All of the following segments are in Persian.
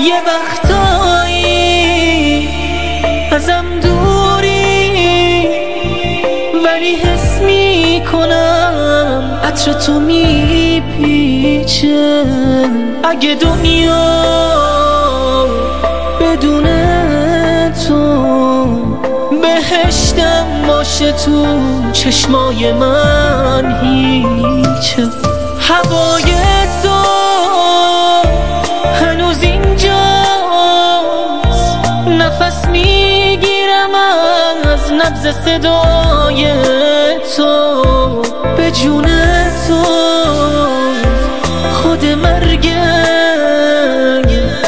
یه وقتایی ازم دوری، ولی حس میکنم عطر تو میپیچه. اگه دنیا بدون تو بهشتم باشه، تو چشمای من هیچه. هوای تو هنوز اینجاست، نفس میگیرم از نبض صدای تو. به جون تو خود مرگم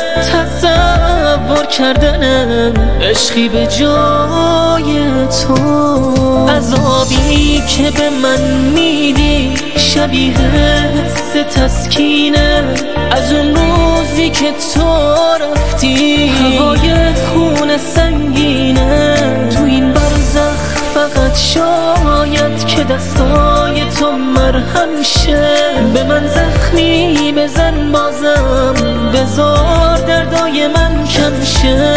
تصور کردنم، عشقی به جای تو. عذابی که به من میدی شبیه حس تسکینه، از اون روزی که تو رفتی هوای خون سنگینه. تو این برزخ فقط شاید که دستای تو مرهم شه. به من زخمی بزن بازم، بذار دردای من کم شه.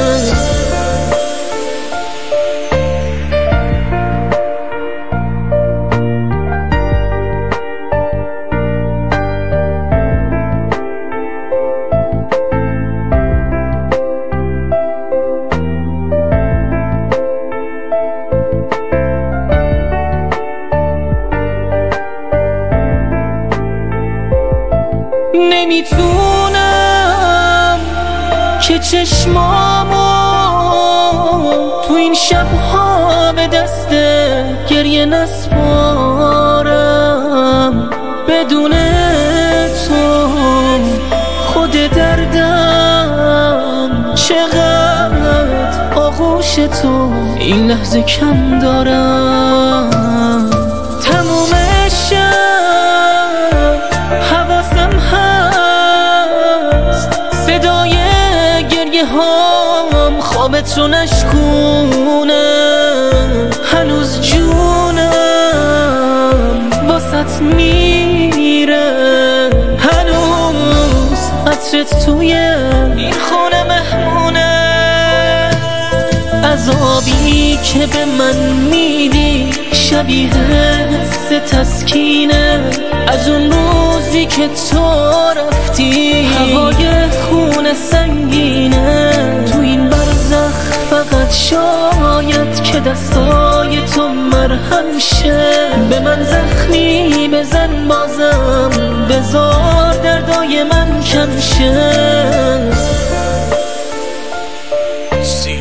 نمیتونم که چشمامو تو این شبها به دست گریه نسپارم. بدون تو خود دردم چقدر آغوش تو این لحظه کم دارم. تموم شب حواسم هست، صدای گریه هام خوابت رو نشکونه. هنوز جونم واسط میره، هنوز عطرت توی این خونه مهمونه. عذابی که به من میدی شبیه حس تسکینه، از اون روزی که تو رفتی هوای خون سنگینه. تو این برزخ فقط شاید که دستای تو مرهم شه. به من زخمی بزن بازم، بذار دردای من کم شه.